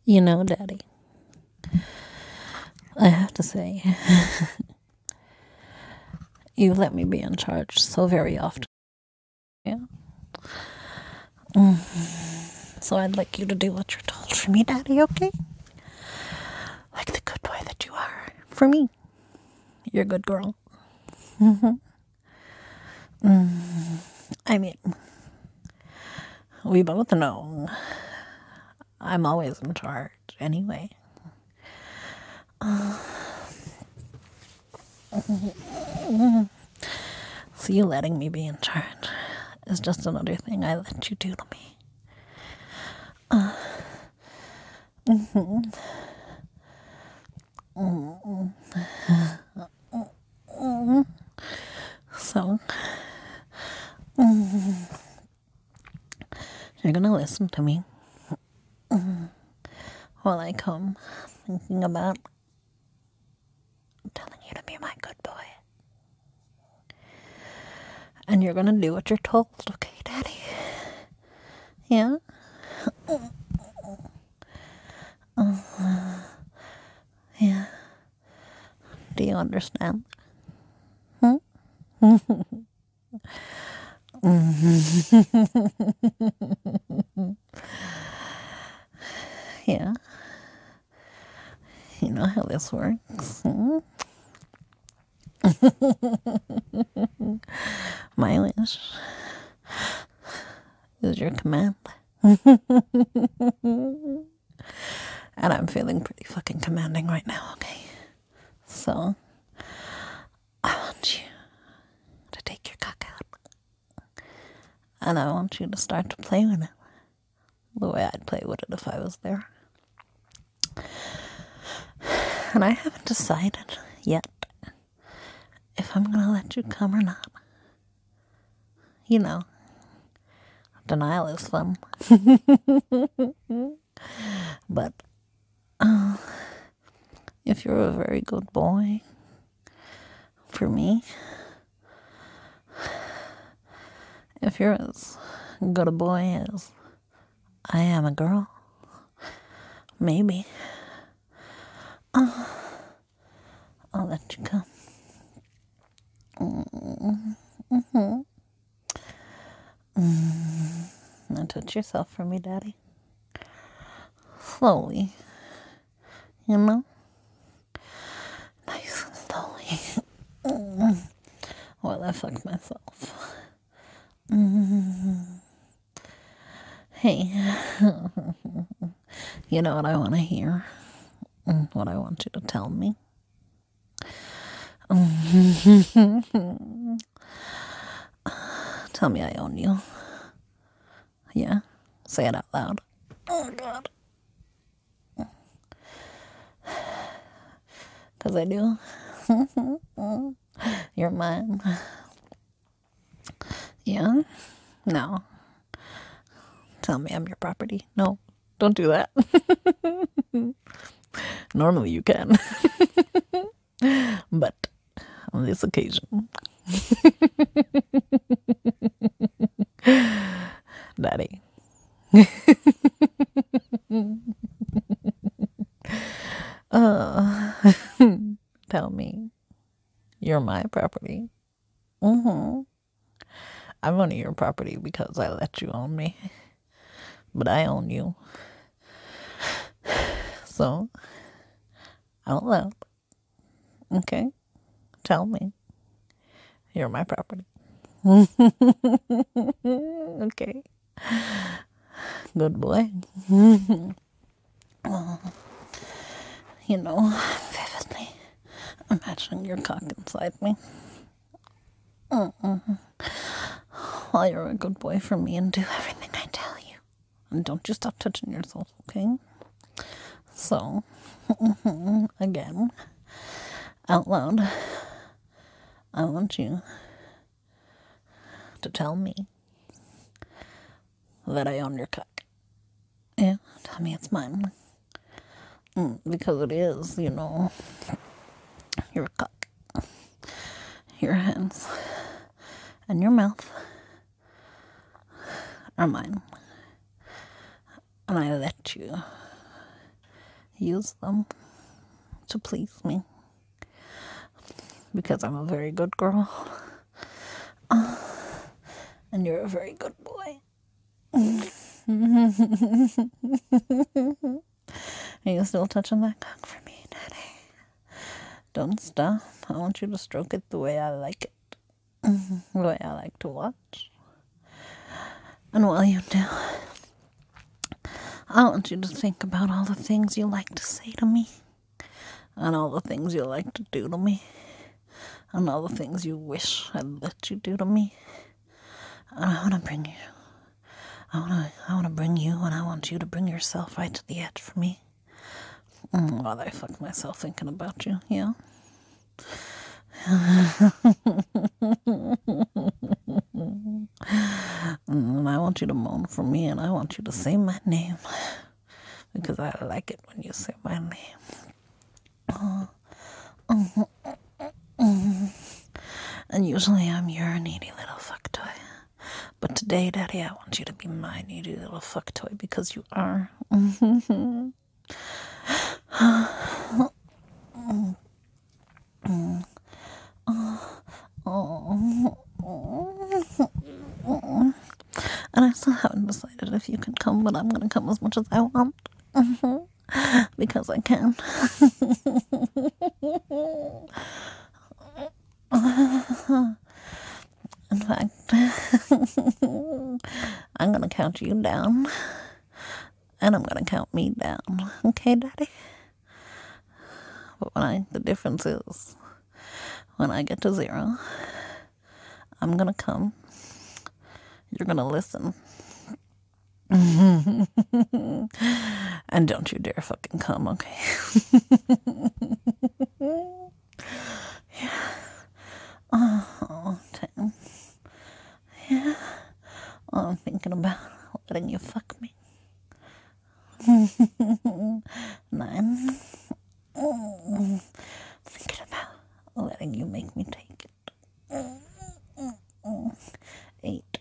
You know, Daddy, I have to say, you let me be in charge so very often. Yeah. So I'd like you to do what you're told for me, Daddy, okay? Like the good boy that you are. For me. You're a good girl. I mean, we both know I'm always in charge anyway. So you letting me be in charge is just another thing I let you do to me. So you're gonna listen to me while I come thinking about telling you to be my good boy. And you're gonna do what you're told, okay, Daddy? Yeah? Yeah. Do you understand? Yeah. You know how this works. My wish is your command. And I'm feeling pretty fucking commanding right now, okay? So, I want you to take your cock out. And I want you to start to play with it the way I'd play with it if I was there. And I haven't decided yet if I'm gonna let you come or not. You know, denial is fun. But if you're a very good boy for me, if you're as good a boy as I am a girl, maybe I'll let you come. Now touch yourself for me, Daddy. Slowly, you know? Nice and slowly. While I fuck myself. Hey, you know what I want to hear? What I want you to tell me? Tell me I own you. Yeah? Say it out loud. Oh, God. Because I do. You're mine. Yeah? No. Tell me I'm your property. No, don't do that. Normally you can. But on this occasion, Daddy. Tell me you're my property. I'm only your property because I let you own me. But I own you. So, out loud. Okay? Tell me you're my property. Okay. Good boy. You know, vividly imagining your cock inside me. While you're a good boy for me and do everything I tell you. And don't you stop touching yourself, okay? So, again, out loud, I want you to tell me that I own your cock. Yeah, tell me it's mine. Because it is, you know, your cock, your hands, and your mouth are mine. And I let you use them to please me because I'm a very good girl and you're a very good boy. Are you still touching that cock for me, Daddy? Don't stop. I want you to stroke it the way I like it. The way I like to watch. And while you do, I want you to think about all the things you like to say to me. And all the things you like to do to me. And all the things you wish I'd let you do to me. And I want to bring you. I want to bring you, and I want you to bring yourself right to the edge for me. While I fuck myself thinking about you, yeah? And I want you to moan for me, and I want you to say my name. Because I like it when you say my name. And usually I'm your needy little fuck toy. But today, Daddy, I want you to be my needy little fuck toy because you are. And I still haven't decided if you can come, but I'm going to come as much as I want. Because I can. In fact, I'm going to count you down. And I'm going to count me down. Okay, Daddy? But the difference is, when I get to 0, I'm going to come. You're going to listen. And don't you dare fucking come, okay? Yeah. Oh, 10. Yeah. Oh, I'm thinking about letting you fuck me. 9. Thinking about letting you make me take it. 8.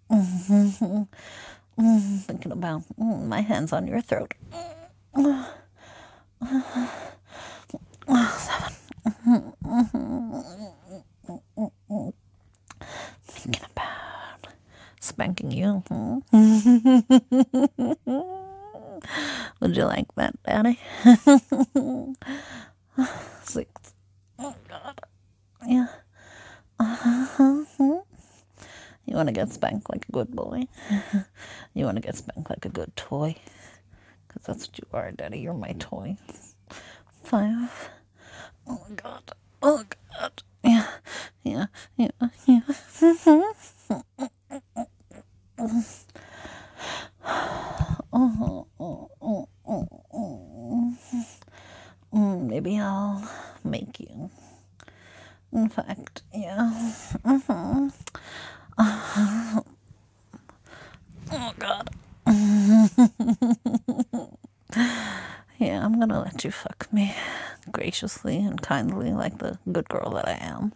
Thinking about my hands on your throat. 7. Thinking about spanking you. Would you like that, Daddy? 6. Oh, God. Yeah. You want to get spanked like a good boy? You want to get spanked like a good toy? Because that's what you are, Daddy. You're my toy. 5. Oh, God. Oh, God. Yeah. Yeah. Yeah. Yeah. Maybe I'll make you. In fact, yeah. Oh, God. Yeah, I'm gonna let you fuck me graciously and kindly like the good girl that I am.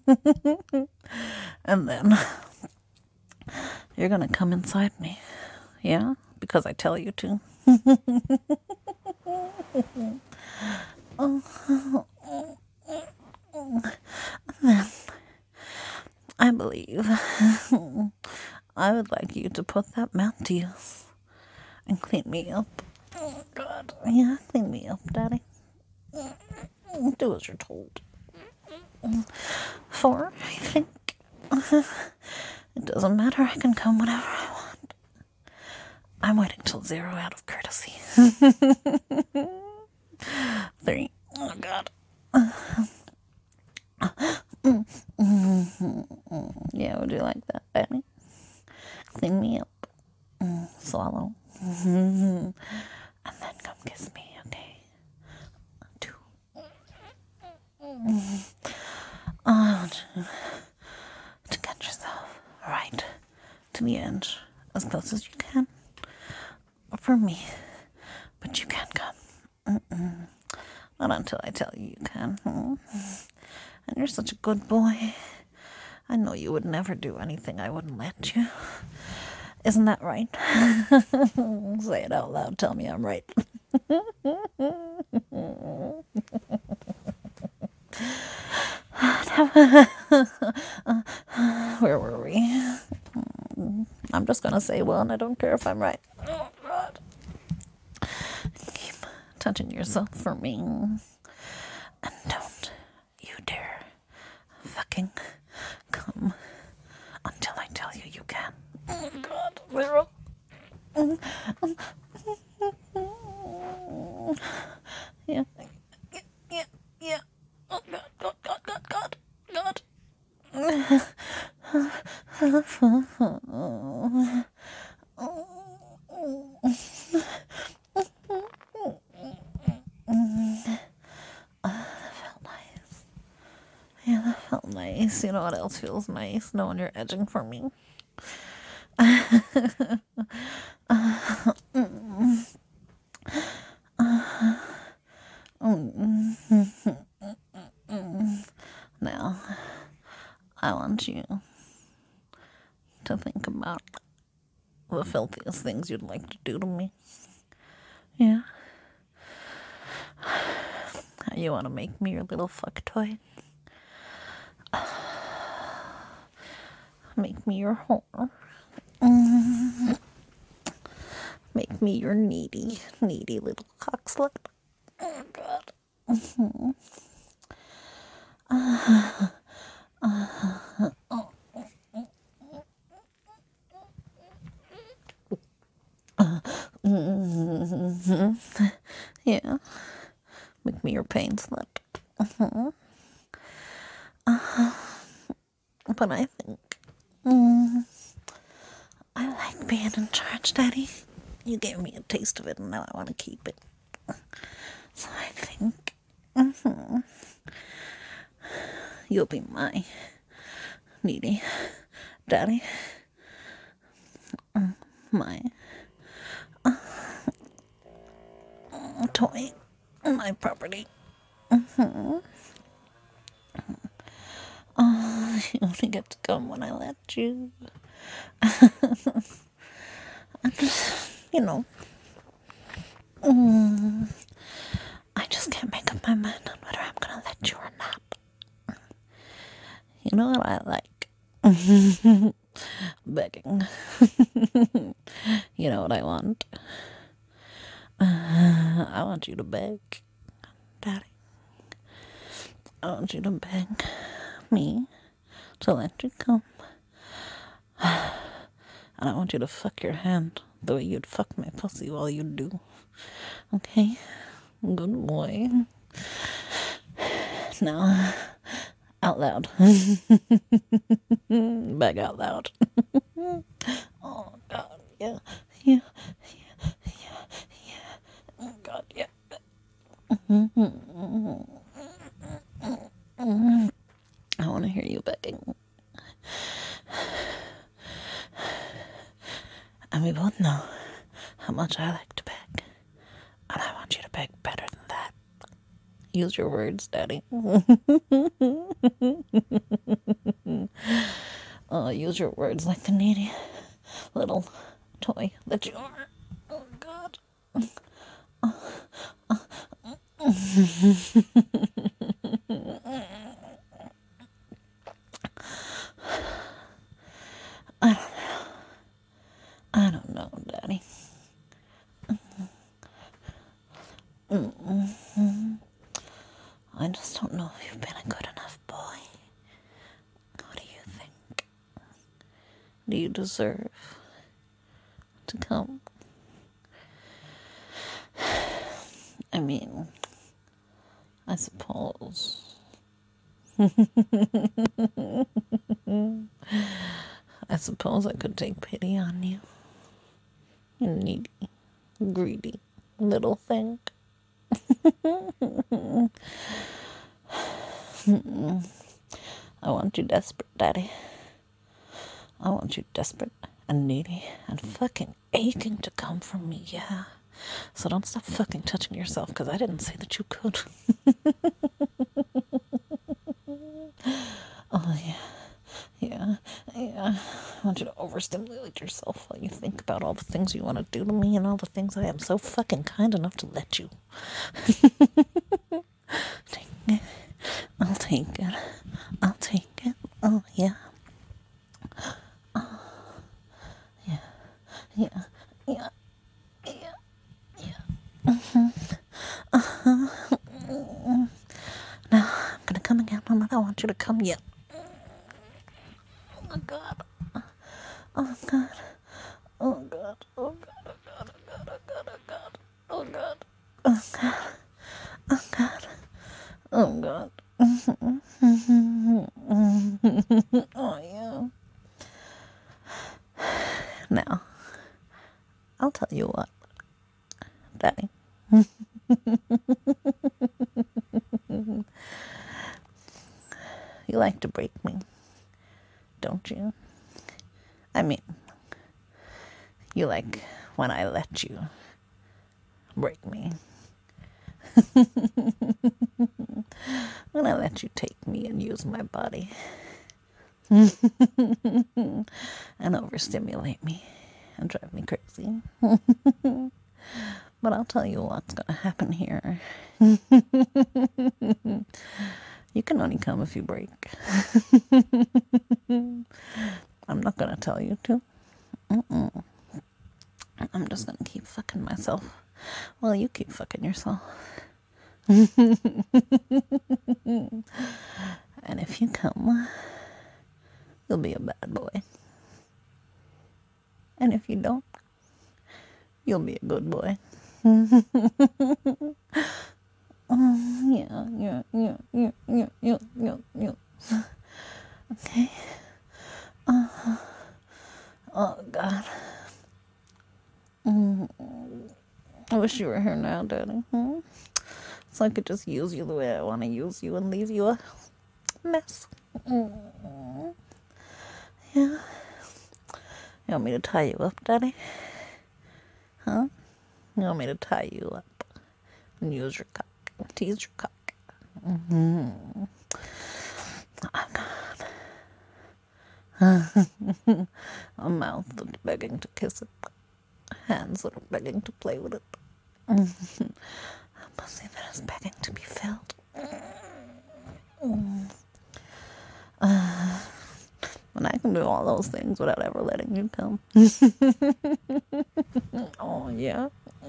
And then you're gonna come inside me. Yeah? Because I tell you to. Then I believe I would like you to put that mouth to use and clean me up. Oh, God. Yeah, clean me up, Daddy. Do as you're told. 4, I think. It doesn't matter. I can come whenever I want. I'm waiting till 0 out of courtesy. 3. Oh, God. Yeah, would you like that, Daddy? Clean me up. Swallow. And then come kiss me, okay? 2. To get yourself right to the edge as close as you can for me. But you can't come. Not until I tell you you can. And you're such a good boy. I know you would never do anything I wouldn't let you. Isn't that right? Say it out loud. Tell me I'm right. Where were we? I'm just gonna say one. I don't care if I'm right. Oh, God. Keep touching yourself for me. And don't you dare fucking come until I tell you you can. Oh, God. Lyra. Yeah. Yeah. Yeah. Oh, God. God. God. God. God. God. Felt nice. Yeah, that felt nice. You know what else feels nice? Knowing you're edging for me. Now, I want you to think about the filthiest things you'd like to do to me. Yeah? You want to make me your little fuck toy? Make me your whore. Make me your needy little cock slut. Oh, God. Yeah. Make me your pain slut. But I think I like being in charge, Daddy. You gave me a taste of it, and now I want to keep it. So I think you'll be my needy daddy. My toy. My property. You only get to come when I let you. You know, I just can't make up my mind on whether I'm gonna let you or not. You know what I like? Begging. You know what I want? I want you to beg, Daddy. I want you to beg me to let you come. And I want you to fuck your hand the way you'd fuck my pussy while you do. Okay? Good boy. Now, out loud. Beg out loud. Oh, God, yeah. Yeah, yeah, yeah, yeah. Oh, God, yeah. I want to hear you begging. And we both know how much I like to beg. And I want you to beg better than that. Use your words, Daddy. Use your words like the needy little toy that you are. Oh, God. I don't know, Daddy. I just don't know if you've been a good enough boy. What do you think? Do you deserve to come? I mean, I suppose. I suppose I could take pity on you. You needy, greedy little thing. I want you desperate, Daddy. I want you desperate and needy and fucking aching to come from me, yeah. So don't stop fucking touching yourself, because I didn't say that you could. Oh, yeah. Yeah. Yeah. I want you to overstimulate yourself while you think about all the things you want to do to me and all the things I am so fucking kind enough to let you. Take it. I'll take it. I'll Yeah, yeah, yeah, yeah. Now I'm gonna come again, and I don't want you to come yet. Oh God. Oh God. Oh God. Oh God. Oh God. Oh God. Oh God. Oh God. Oh God. Oh God. Oh yeah. Now, I'll tell you what, Daddy. You like to break me, don't you? I mean, you like when I let you break me. When I let you take me and use my body and overstimulate me and drive me crazy. But I'll tell you what's gonna happen here. You can only come if you break. I'm not gonna tell you to. I'm just gonna keep fucking myself. Well, you keep fucking yourself. And if you come, you'll be a bad boy. And if you don't, you'll be a good boy. Yeah, yeah, yeah, yeah, yeah, yeah, yeah, yeah. Okay. Oh, God. I wish you were here now, Daddy. So I could just use you the way I want to use you and leave you a mess. Yeah. You want me to tie you up, Daddy? Huh? You want me to tie you up and use your cock, tease your cock? A mouth that's begging to kiss it, hands that are begging to play with it, a pussy that is begging to be filled. And I can do all those things without ever letting you come. Oh, yeah.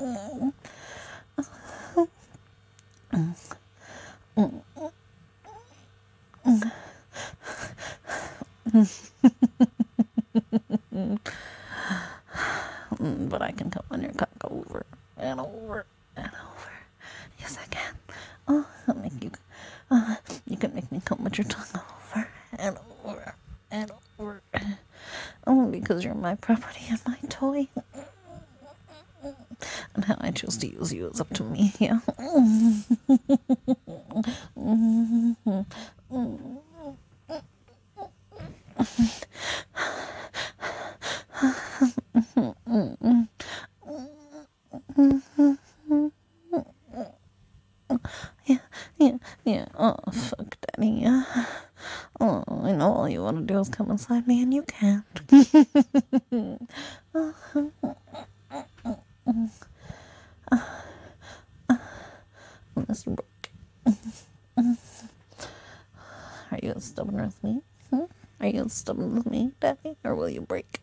But I can come on your cock over and over and over. Yes, I can. Oh, I'll make you. You can make me come with your tongue over and over and over. Oh, because you're my property and my toy. And how I choose to use you is up to me. Yeah. Yeah, yeah, yeah. Oh, fuck, Daddy. Yeah. Oh, I know all you want to do is come inside me, and you can't. Unless you broke. Are you as stubborn as me? Are you as stubborn as me, Daddy? Or will you break?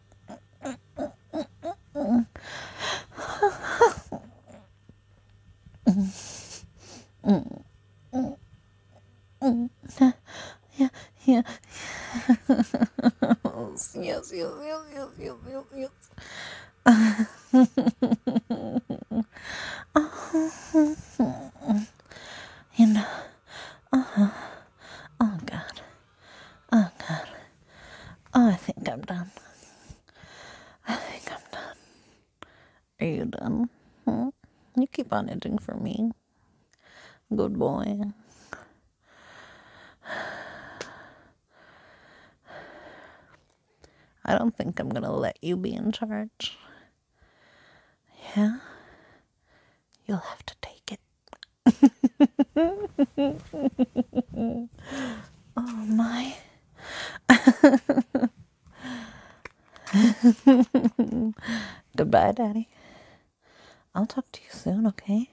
Yeah, yeah. Yes, yes, yes, yes, yes, yes, yes. You know, oh God, oh God, oh, I think I'm done. I think I'm done. Are you done? You keep on itching for me. Good boy. I don't think I'm gonna let you be in charge. Yeah? You'll have to take it. Oh my. Goodbye, Daddy. I'll talk to you soon, okay?